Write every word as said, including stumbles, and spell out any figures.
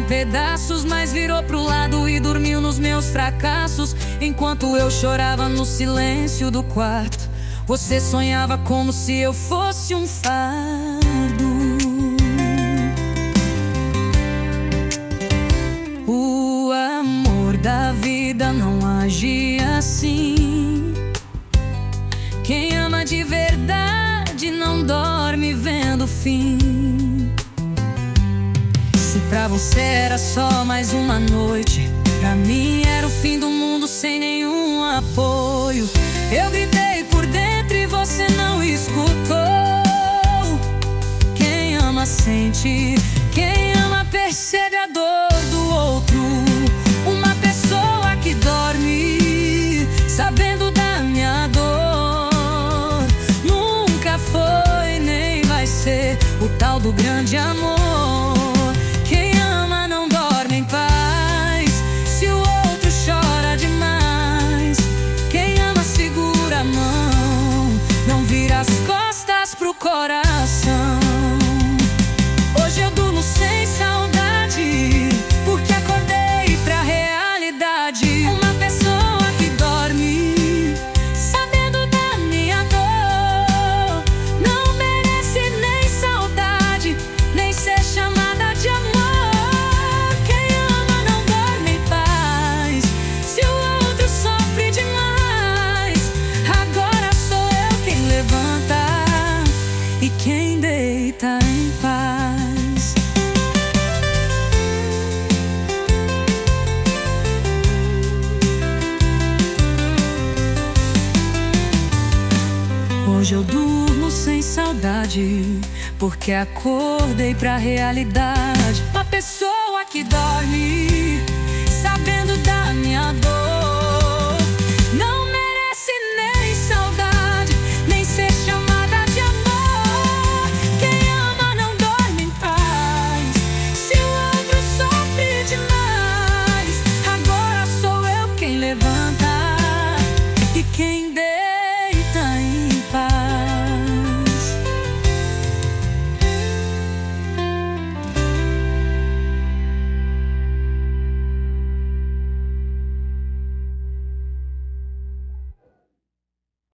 pedaços, mas virou pro lado e dormiu nos meus fracassos. Enquanto eu chorava no silêncio do quarto, você sonhava como se eu fosse um fardo. O amor da vida não age assim. Quem ama de verdade não dorme vendo o fim. Se pra você era só mais uma noite, pra mim era o fim do mundo sem nenhum apoio. Eu gritei por dentro e você não escutou. Quem ama sente, quem ama percebe a dor do outro. Uma pessoa que dorme sabendo da minha dor nunca foi nem vai ser o tal do grande amor. Quem ama não dorme em paz se o outro chora demais. Quem ama segura a mão, não vira as costas pro coração. Hoje eu durmo sem saudade, porque acordei pra realidade. Uma pessoa que dorme sabendo da minha dor não merece nem saudade, nem ser chamada de amor. Quem ama não dorme em paz se o outro sofre demais. Agora sou eu quem levanta e quem deita em paz. Hoje eu durmo sem saudade, porque acordei pra realidade. Uma pessoa que dorme sabendo da minha dor